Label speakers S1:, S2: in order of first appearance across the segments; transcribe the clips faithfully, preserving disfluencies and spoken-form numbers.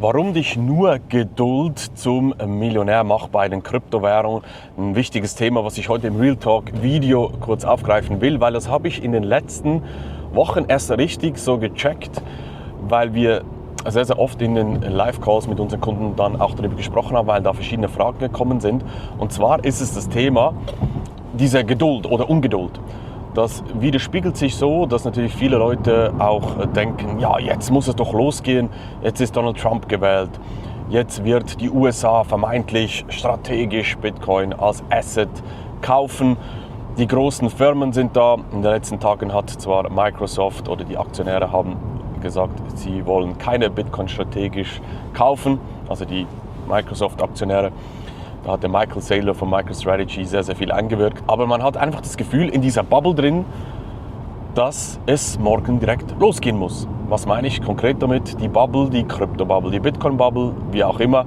S1: Warum dich nur Geduld zum Millionär macht bei den Kryptowährungen. Ein wichtiges Thema, was ich heute im Real Talk Video kurz aufgreifen will, weil das habe ich in den letzten Wochen erst richtig so gecheckt, weil wir sehr, sehr oft in den Live-Calls mit unseren Kunden dann auch darüber gesprochen haben, weil da verschiedene Fragen gekommen sind. Und zwar ist es das Thema dieser Geduld oder Ungeduld. Das widerspiegelt sich so, dass natürlich viele Leute auch denken, ja, jetzt muss es doch losgehen, jetzt ist Donald Trump gewählt, jetzt wird die U S A vermeintlich strategisch Bitcoin als Asset kaufen. Die großen Firmen sind da. In den letzten Tagen hat zwar Microsoft oder die Aktionäre haben gesagt, sie wollen keine Bitcoin strategisch kaufen, also die Microsoft-Aktionäre. Da hat der Michael Saylor von MicroStrategy sehr, sehr viel eingewirkt. Aber man hat einfach das Gefühl in dieser Bubble drin, dass es morgen direkt losgehen muss. Was meine ich konkret damit? Die Bubble, die Krypto-Bubble, die Bitcoin-Bubble, wie auch immer.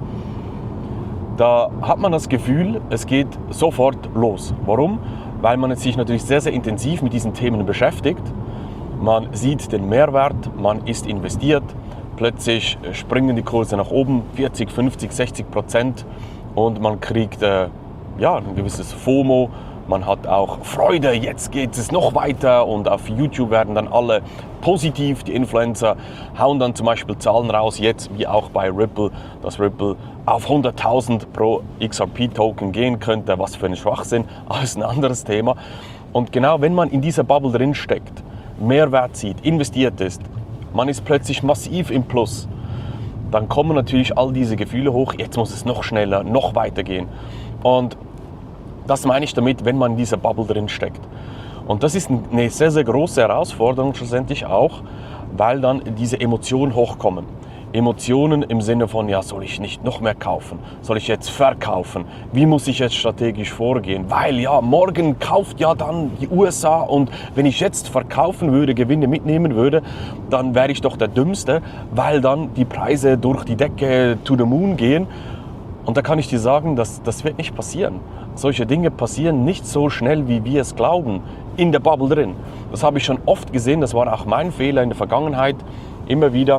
S1: Da hat man das Gefühl, es geht sofort los. Warum? Weil man sich natürlich sehr, sehr intensiv mit diesen Themen beschäftigt. Man sieht den Mehrwert, man ist investiert. Plötzlich springen die Kurse nach oben, vierzig, fünfzig, sechzig Prozent. Und man kriegt äh, ja, ein gewisses FOMO, man hat auch Freude, jetzt geht es noch weiter und auf YouTube werden dann alle positiv, die Influencer hauen dann zum Beispiel Zahlen raus, jetzt wie auch bei Ripple, dass Ripple auf hunderttausend pro X R P-Token gehen könnte, was für ein Schwachsinn, aber ist ein anderes Thema. Und genau wenn man in dieser Bubble drin steckt, Mehrwert sieht, investiert ist, man ist plötzlich massiv im Plus, dann kommen natürlich all diese Gefühle hoch, jetzt muss es noch schneller, noch weiter gehen. Und das meine ich damit, wenn man in dieser Bubble drin steckt. Und das ist eine sehr, sehr große Herausforderung schlussendlich auch, weil dann diese Emotionen hochkommen. Emotionen im Sinne von, ja, soll ich nicht noch mehr kaufen? Soll ich jetzt verkaufen? Wie muss ich jetzt strategisch vorgehen? Weil ja, morgen kauft ja dann die U S A und wenn ich jetzt verkaufen würde, Gewinne mitnehmen würde, dann wäre ich doch der Dümmste, weil dann die Preise durch die Decke to the moon gehen. Und da kann ich dir sagen, dass, das wird nicht passieren. Solche Dinge passieren nicht so schnell, wie wir es glauben, in der Bubble drin. Das habe ich schon oft gesehen, das war auch mein Fehler in der Vergangenheit, immer wieder.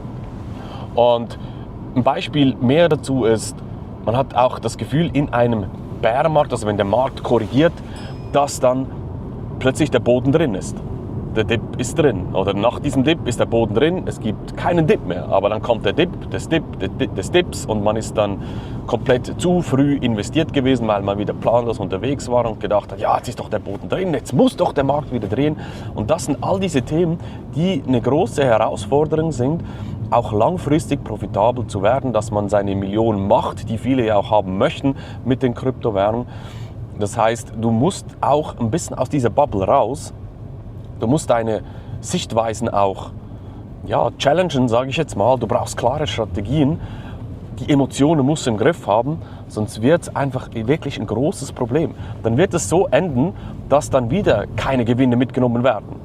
S1: Und ein Beispiel mehr dazu ist, man hat auch das Gefühl in einem Bärenmarkt, also wenn der Markt korrigiert, dass dann plötzlich der Boden drin ist. Der Dip ist drin oder nach diesem Dip ist der Boden drin, es gibt keinen Dip mehr, aber dann kommt der Dip des, Dip, des Dips und man ist dann komplett zu früh investiert gewesen, weil man wieder planlos unterwegs war und gedacht hat, ja, jetzt ist doch der Boden drin, jetzt muss doch der Markt wieder drehen. Und das sind all diese Themen, die eine große Herausforderung sind, auch langfristig profitabel zu werden, dass man seine Millionen macht, die viele ja auch haben möchten mit den Kryptowährungen. Das heißt, du musst auch ein bisschen aus dieser Bubble raus. Du musst deine Sichtweisen auch ja, challengen, sage ich jetzt mal. Du brauchst klare Strategien. Die Emotionen musst du im Griff haben, sonst wird es einfach wirklich ein großes Problem. Dann wird es so enden, dass dann wieder keine Gewinne mitgenommen werden.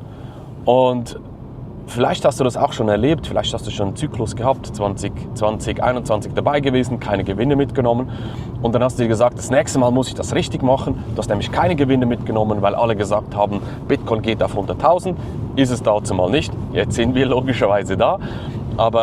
S1: Und vielleicht hast du das auch schon erlebt, vielleicht hast du schon einen Zyklus gehabt, zwanzig, zwanzig, einundzwanzig dabei gewesen, keine Gewinne mitgenommen und dann hast du dir gesagt, das nächste Mal muss ich das richtig machen. Du hast nämlich keine Gewinne mitgenommen, weil alle gesagt haben, Bitcoin geht auf hunderttausend, ist es dazu mal nicht, jetzt sind wir logischerweise da, aber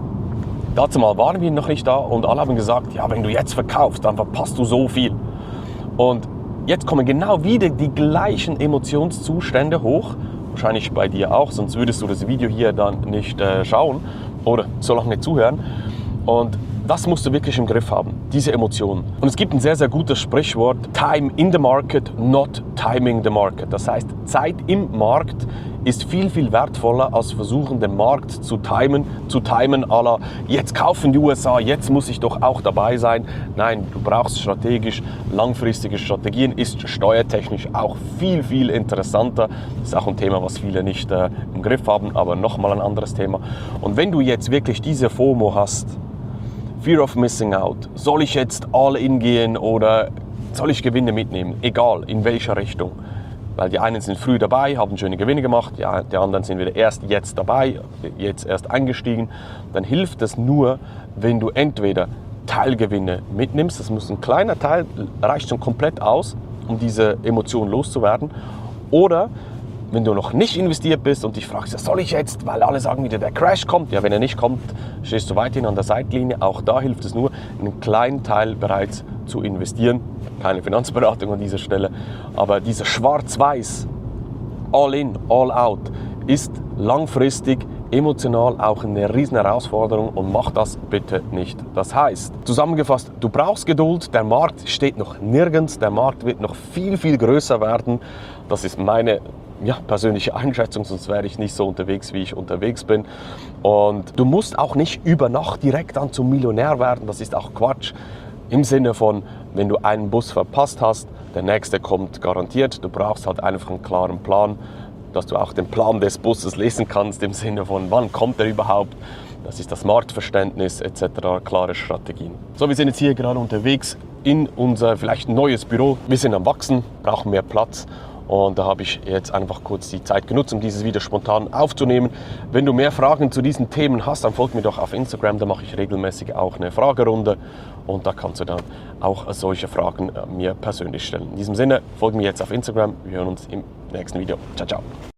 S1: dazu mal waren wir noch nicht da und alle haben gesagt, ja, wenn du jetzt verkaufst, dann verpasst du so viel. Und jetzt kommen genau wieder die gleichen Emotionszustände hoch, wahrscheinlich bei dir auch, sonst würdest du das Video hier dann nicht äh, schauen oder so lange zuhören. Und das musst du wirklich im Griff haben, diese Emotionen. Und es gibt ein sehr, sehr gutes Sprichwort, Time in the market, not timing the market. Das heißt, Zeit im Markt ist viel, viel wertvoller als versuchen, den Markt zu timen, zu timen à la, jetzt kaufen die U S A, jetzt muss ich doch auch dabei sein. Nein, du brauchst strategisch, langfristige Strategien, ist steuertechnisch auch viel, viel interessanter. Das ist auch ein Thema, was viele nicht äh, im Griff haben, aber nochmal ein anderes Thema. Und wenn du jetzt wirklich diese FOMO hast, Fear of Missing Out, soll ich jetzt all in gehen oder soll ich Gewinne mitnehmen? Egal, in welcher Richtung. Weil die einen sind früh dabei, haben schöne Gewinne gemacht, ja, die anderen sind wieder erst jetzt dabei, jetzt erst eingestiegen. Dann hilft es nur, wenn du entweder Teilgewinne mitnimmst, das muss ein kleiner Teil, reicht schon komplett aus, um diese Emotion loszuwerden, oder wenn du noch nicht investiert bist und dich fragst, ja, soll ich jetzt, weil alle sagen wieder, der Crash kommt. Ja, wenn er nicht kommt, stehst du weiterhin an der Seitlinie. Auch da hilft es nur, einen kleinen Teil bereits zu investieren. Keine Finanzberatung an dieser Stelle, aber dieser Schwarz-Weiß, all in, all out, ist langfristig emotional auch eine riesen Herausforderung und mach das bitte nicht. Das heißt, zusammengefasst, du brauchst Geduld, der Markt steht noch nirgends, der Markt wird noch viel, viel größer werden. Das ist meine ja, persönliche Einschätzung, sonst wäre ich nicht so unterwegs, wie ich unterwegs bin. Und du musst auch nicht über Nacht direkt dann zum Millionär werden, das ist auch Quatsch. Im Sinne von, wenn du einen Bus verpasst hast, der nächste kommt garantiert. Du brauchst halt einfach einen klaren Plan, dass du auch den Plan des Busses lesen kannst, im Sinne von, wann kommt er überhaupt. Das ist das Marktverständnis et cetera, klare Strategien. So, wir sind jetzt hier gerade unterwegs in unser vielleicht neues Büro. Wir sind am Wachsen, brauchen mehr Platz. Und da habe ich jetzt einfach kurz die Zeit genutzt, um dieses Video spontan aufzunehmen. Wenn du mehr Fragen zu diesen Themen hast, dann folg mir doch auf Instagram. Da mache ich regelmäßig auch eine Fragerunde. Und da kannst du dann auch solche Fragen mir persönlich stellen. In diesem Sinne, folge mir jetzt auf Instagram. Wir hören uns im nächsten Video. Ciao, ciao.